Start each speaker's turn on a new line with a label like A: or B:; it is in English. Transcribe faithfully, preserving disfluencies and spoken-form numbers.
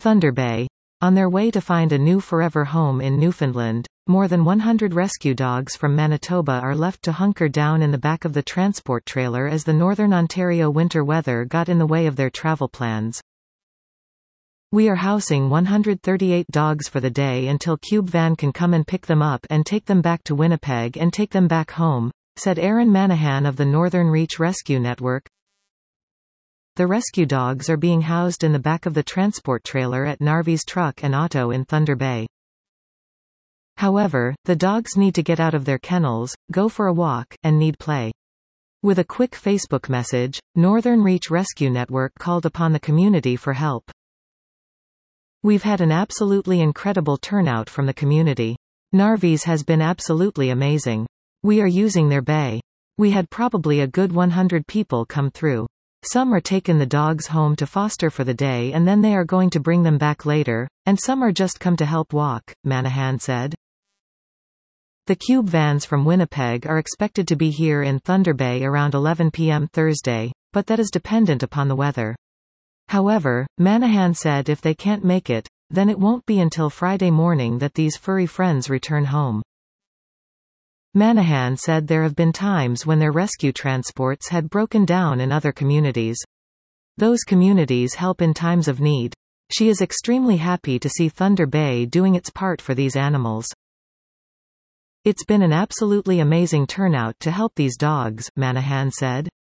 A: Thunder Bay. On their way to find a new forever home in Newfoundland, more than one hundred rescue dogs from Manitoba are left to hunker down in the back of the transport trailer as the Northern Ontario winter weather got in the way of their travel plans. "We are housing one hundred thirty-eight dogs for the day until Cube Van can come and pick them up and take them back to Winnipeg and take them back home," said Aaron Manahan of the Northern Reach Rescue Network. The rescue dogs are being housed in the back of the transport trailer at Narvi's Truck and Auto in Thunder Bay. However, the dogs need to get out of their kennels, go for a walk, and need play. With a quick Facebook message, Northern Reach Rescue Network called upon the community for help. "We've had an absolutely incredible turnout from the community. Narvi's has been absolutely amazing. We are using their bay. We had probably a good one hundred people come through. Some are taking the dogs home to foster for the day and then they are going to bring them back later, and some are just come to help walk," Manahan said. The Cube Vans from Winnipeg are expected to be here in Thunder Bay around eleven p m Thursday, but that is dependent upon the weather. However, Manahan said if they can't make it, then it won't be until Friday morning that these furry friends return home. Manahan said there have been times when their rescue transports had broken down in other communities. Those communities help in times of need. She is extremely happy to see Thunder Bay doing its part for these animals. "It's been an absolutely amazing turnout to help these dogs," Manahan said.